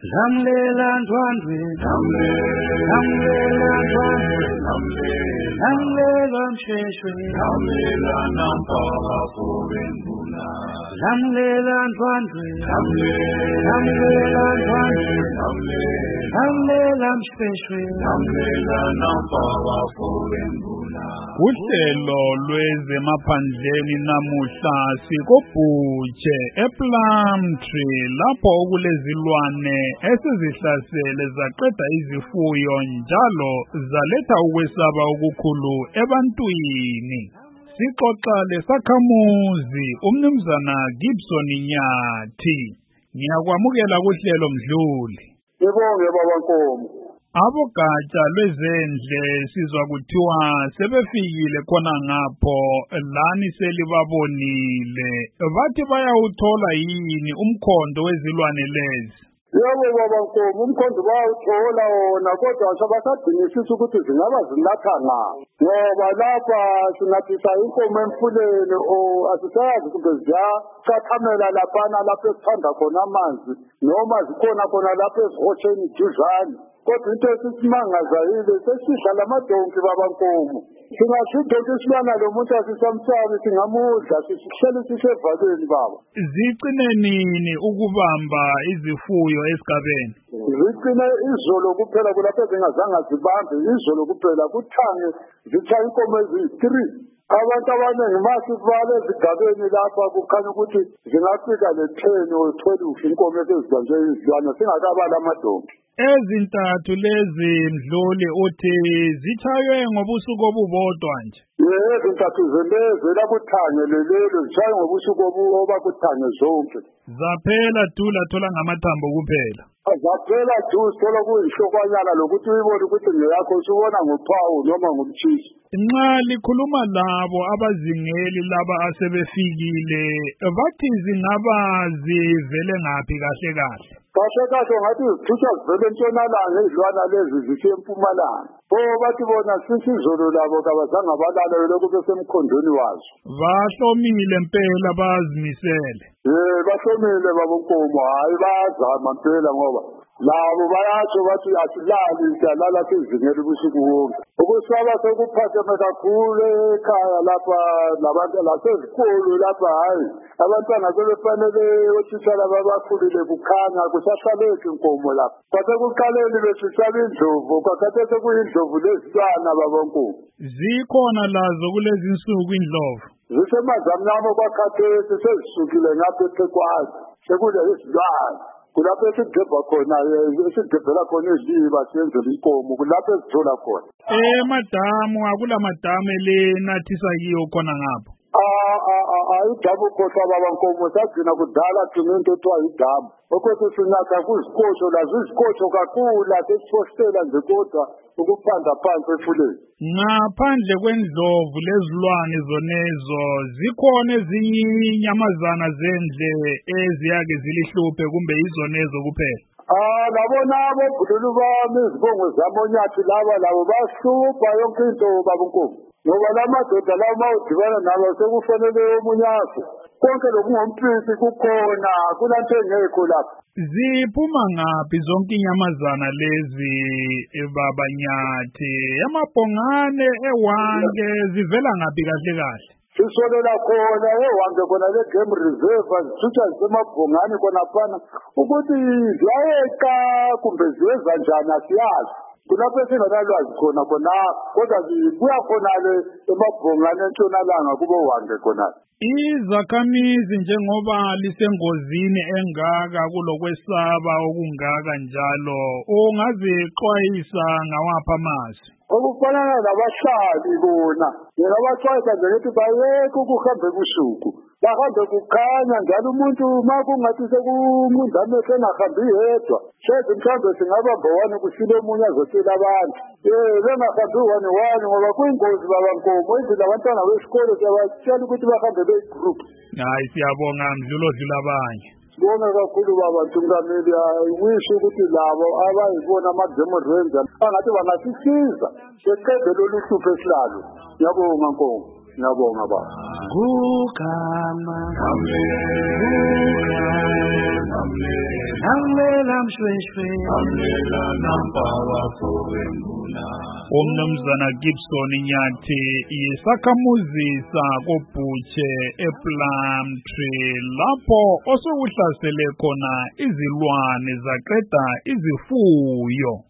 Lamlela Ndwandwe, Lamlela Ndwandwe, Lamlela Msheshwe, Lamlela Nampala Furembula, Lamlela Ndwandwe, Lamlela Ndwandwe, Lamlela Msheshwe, Lamlela Nampala Furembula. Uhlelo lwezemaphandleni namuhla sikobhutshe ePlumtree lapho okulezilwane esizihlasele zaqeda izifuyo njalo zaletha ukwesaba okukhulu ebantwini. Sixoxa lesakhamuzi umnumzana Gibson Nyathi. Ngiyakwamukela kuhlelo Mdluli. Ngibonge baba Nkomo. Abogatsha lwezendle sizwa kuthiwa sebefikile khona ngapho lani selibabonile. Bathi bayawuthola yini umkhondo wezilwane lezi? Yebo baba Nkomo, umkhondo bayawuthola wona kodwa abasadingisisa ukuthi zingaba zinatha ngaphi. Ngoba lapha sinathisa inkomo emfuleni asisayazi kumbe ziyacathamela laphana lapho esithanda khona amanzi noma zikhona khona lapho ezihotsheni duzane. Kodwa into esisimangaza yile sesidla lamadonki baba Nkomo. Singasidonki isilwana lo muntu asisamsabi singamudla sihleli sisevalweni baba. Zicine nini ukubamba izifuyo esigabeni? Zicine izolo kuphela kulapho zingazange zibambe izolo kuphela kuthange zitha inkomo ezi-3. Abantu abaningi masivale ezigabeni lapha kukhanya ukuthi zingafika le-10 or 12 inkomo ezibanjwe izilwane singakabala amadonki. Ezintathu lezi Mdluli uthi zithaywe ngobusuku obubodwa nje. Ezintathu zelezi lakuthange lelelo zithaywe ngobusuku obakuthange zonke. Zaphela thola ngamathambo kuphela. Zaphela thola kuyishokwanyana lokuthi uyibone ukuthi ngeyakho usubona ngophawu noma ngomtshisi. Nxa likhuluma labo abazingeli laba asebefikile bathi zingaba zivele ngaphi kahle kahle? Kahle ngathi zithutha zivele entshonalanga izilwana lezi zisiya empumalanga. Bathi bona sisizolo labo kabazange abalale lokhu besemkhondweni wazo. Bahlomile mpela bazimisele. Bahlomile baba Nkomo, hayi bayazama mpela ngoba labo bayatsho bathi asilali siyalala sizingela ubusuku bonke. Ukusaba sekuphatheme kakhulu ekhaya lapha labantu lasezikolo lapha hayi abantwana sebefanele othishala babakhulile kukhanya kusahlaleki inkomo lapha. Kwasekuqaleni besisaba indlovu kwakathe sekuyindlovu lezilwana baba Nkomo. Zikhona lazo kulezi insuku indlovu. Zisemazamnyama kwakhathesi sezisukile ngapha eThekwani sekule izilwane. Kulapho esidebha khona esidebhela khona iziliba siyenzela inkomo kulapho esithola khona. Madamu akulamadamu elenathisa kiyo khona ngapho. Idamu khohlwa baba Nkomo sagcina kudala into ethiwa idamu. Ukuthi sinatha kuzikosho lazo izikosho kakhulu sesifostela nje kodwa ukuphanda phansi efuleni. Ngaphandle kwendlovu lezilwane zonezo zikhona ezinye inyamazana zendle eziyake zilihluphe kumbe izonezo kuphela? Labo nabo bhululu bami izibongo zamonyathi labo bahlupha yonke into baba Nkomo. Ngoba lamadoda lawo mawudibana nabo sekufanele omunyazi. Konke lokungompisi kukhona kulanto engekho lapha. Ziphuma ngaphi zonke inyamazana lezi baba Nyathi? Amabhongane ewange zivela ngaphi kahle kahle? Sisolela khona ewange khona le game reserve zithutha zisemabhongane khona phana ukuthi ziyayeqa kumbe ziyeza njani asiyazi. Kulapho esinganalwazi khona kodwa zibuya khonale emabhongane entshonalanga kube wange khona. Izakhamizi njengoba lisengozini engaka kulokwesaba okungaka njalo ungazixwayisa ngawapha amazwi? Okufanana nabahlali bona ngingabaxwayisa nje ukuthi bayeke ukuhamba ebusuku bahambe kukhanya njalo umuntu makungathi sekumunza amehlo engahambi yedwa hlezi mhlawumbe singabamba wani kusile omunye azosela abantu bengahambi wani ngoba kuyingozi baba Nkomo izila abantwana besikole siyabatshela ukuthi bahambe beyigroup. Hayi siyabonga Mdluli odlula abanye. Sibonga kakhulu baba Ntungameli wisho ukuthi labo abayibona ama-Game Ranger angathi bangasisiza beqede lolu hlupho esilalo. Ngiyabonga Nkomo. Ngiyabonga baba. Gugama Namlela mshweshwe Namlela nampawa forembula. Umnumzana Gibson Nyathi yisakhamuzi sakoBhutshe ePlumtree lapho osekuhlasele khona izilwane zaqeda izifuyo.